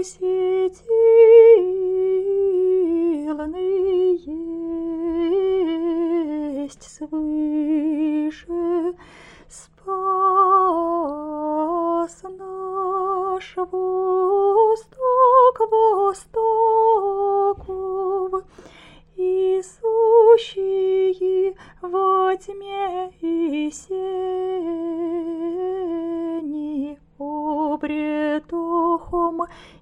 всесильный есть свыше, спас наш восток востоков, и сущие во тьме и сени обретохом